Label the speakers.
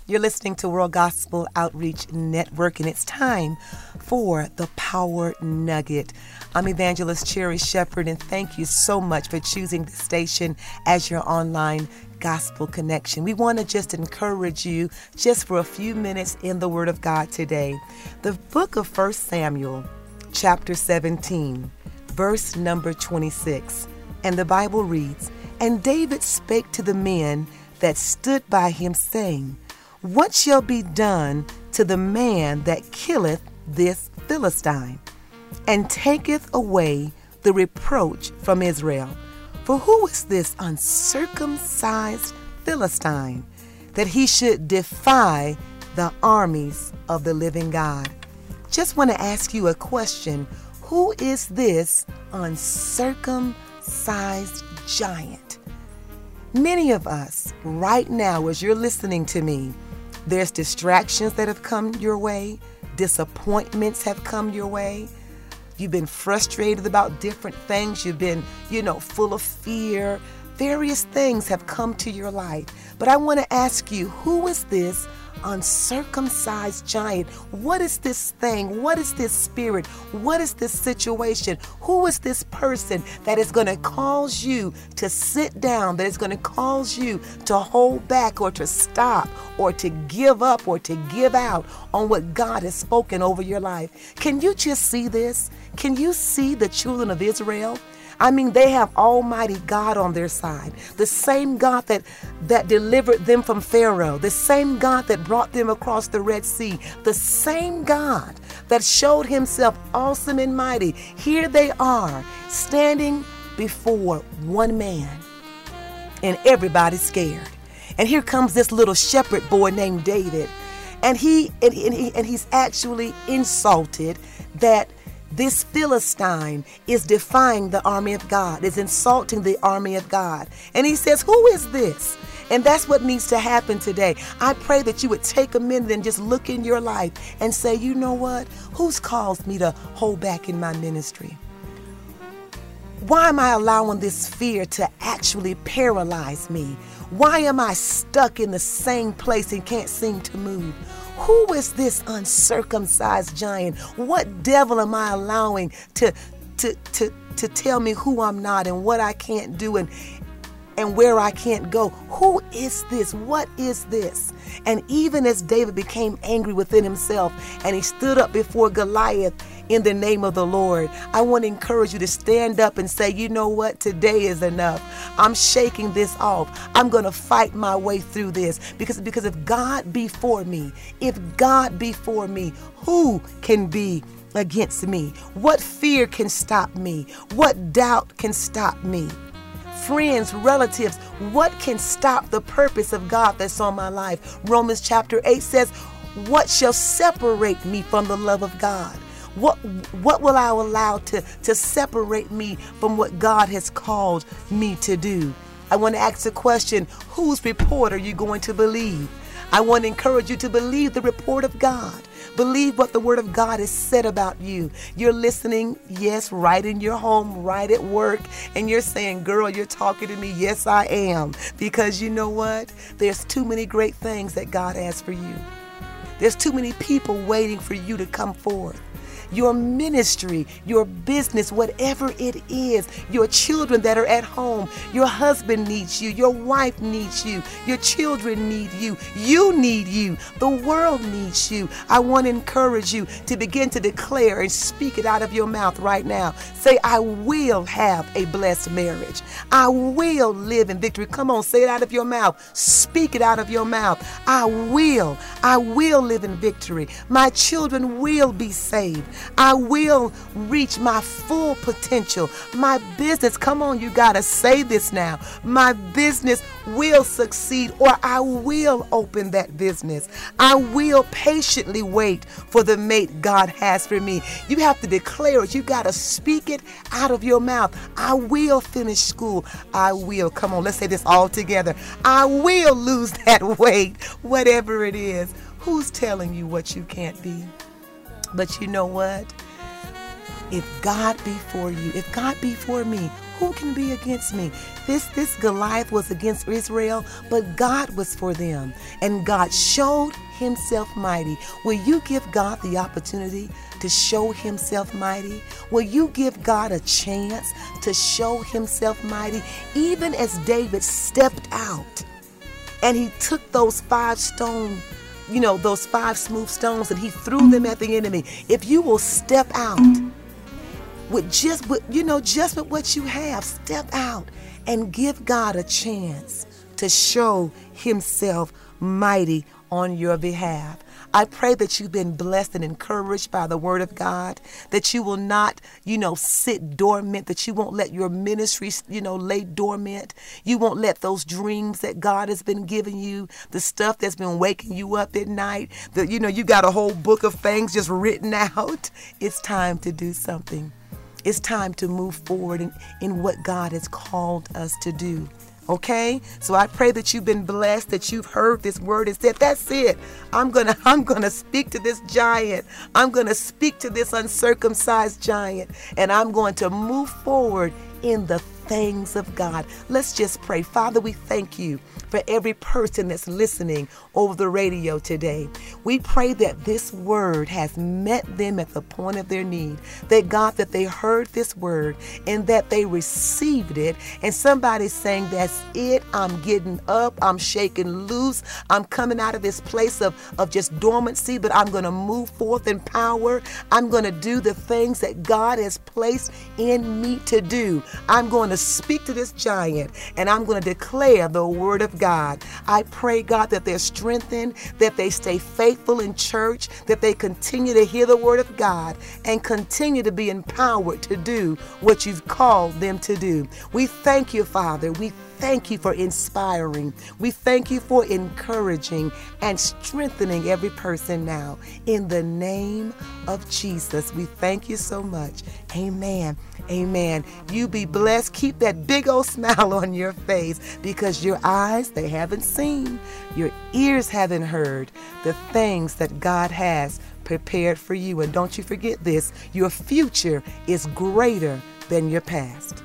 Speaker 1: You're listening to World Gospel Outreach Network, and it's time for the Power Nugget. I'm Evangelist Cherry Shepherd, and thank you so much for choosing the station as your online gospel connection. We want to just encourage you just for a few minutes in the Word of God today. The book of 1 Samuel, chapter 17, verse number 26. And the Bible reads, "And David spake to the men that stood by him, saying, What shall be done to the man that killeth this Philistine, and taketh away the reproach from Israel? For who is this uncircumcised Philistine, that he should defy the armies of the living God?" Just want to ask you a question. Who is this uncircumcised giant? Many of us right now, as you're listening to me, there's distractions that have come your way. Disappointments have come your way. You've been frustrated about different things. You've been, full of fear. Various things have come to your life. But I want to ask you, who is this uncircumcised giant? What is this thing? What is this spirit? What is this situation? Who is this person that is going to cause you to sit down, that is going to cause you to hold back or to stop or to give up or to give out on what God has spoken over your life? Can you just see this? Can you see the children of Israel? I mean, they have Almighty God on their side. The same God that delivered them from Pharaoh. The same God that brought them across the Red Sea. The same God that showed himself awesome and mighty. Here they are standing before one man, and everybody's scared. And here comes this little shepherd boy named David. And he's actually insulted that this Philistine is defying the army of God, is insulting the army of God. And he says, who is this? And that's what needs to happen today. I pray that you would take a minute and just look in your life and say, you know what? Who's caused me to hold back in my ministry? Why am I allowing this fear to actually paralyze me? Why am I stuck in the same place and can't seem to move? Who is this uncircumcised giant? What devil am I allowing to tell me who I'm not and what I can't do and where I can't go? Who is this? What is this? And even as David became angry within himself and he stood up before Goliath in the name of the Lord, I want to encourage you to stand up and say, you know what? Today is enough. I'm shaking this off. I'm going to fight my way through this because if God be for me, who can be against me? What fear can stop me? What doubt can stop me? Friends, relatives, what can stop the purpose of God that's on my life? Romans chapter 8 says, what shall separate me from the love of God? What will I allow to separate me from what God has called me to do? I want to ask the question, whose report are you going to believe? I want to encourage you to believe the report of God. Believe what the Word of God has said about you. You're listening, yes, right in your home, right at work, and you're saying, girl, you're talking to me. Yes, I am. Because you know what? There's too many great things that God has for you. There's too many people waiting for you to come forth. Your ministry, your business, whatever it is, your children that are at home, your husband needs you, your wife needs you, your children need you, you need you, the world needs you. I want to encourage you to begin to declare and speak it out of your mouth right now. Say, I will have a blessed marriage. I will live in victory. Come on, say it out of your mouth. Speak it out of your mouth. I will live in victory. My children will be saved. I will reach my full potential. My business, come on, you got to say this now. My business will succeed, or I will open that business. I will patiently wait for the mate God has for me. You have to declare it. You got to speak it out of your mouth. I will finish school. I will. Come on, let's say this all together. I will lose that weight, whatever it is. Who's telling you what you can't be? But you know what? If God be for you, if God be for me, Who can be against me? This Goliath was against Israel, but God was for them. And God showed himself mighty. Will you give God the opportunity to show himself mighty? Will you give God a chance to show himself mighty? Even as David stepped out and he took those 5 smooth stones, and he threw them at the enemy. If you will step out with just with what you have, step out and give God a chance to show himself mighty on your behalf. I pray that you've been blessed and encouraged by the word of God, that you will not, sit dormant, that you won't let your ministry, lay dormant. You won't let those dreams that God has been giving you, the stuff that's been waking you up at night, that, you got a whole book of things just written out. It's time to do something. It's time to move forward in what God has called us to do. Okay? So I pray that you've been blessed, that you've heard this word and said, that's it. I'm gonna speak to this giant. I'm gonna speak to this uncircumcised giant, and I'm going to move forward in the things of God. Let's just pray. Father, we thank you for every person that's listening over the radio today. We pray that this word has met them at the point of their need. That God, that they heard this word and that they received it. And somebody's saying, that's it. I'm getting up. I'm shaking loose. I'm coming out of this place of just dormancy, but I'm going to move forth in power. I'm going to do the things that God has placed in me to do. I'm going to speak to this giant, and I'm going to declare the word of God. I pray, God, that they're strengthened, that they stay faithful in church, that they continue to hear the word of God and continue to be empowered to do what you've called them to do. We thank you, Father. We thank you for inspiring. We thank you for encouraging and strengthening every person now. In the name of Jesus, we thank you so much. Amen. Amen. You be blessed. Keep that big old smile on your face, because your eyes, they haven't seen, your ears haven't heard the things that God has prepared for you. And don't you forget this, your future is greater than your past.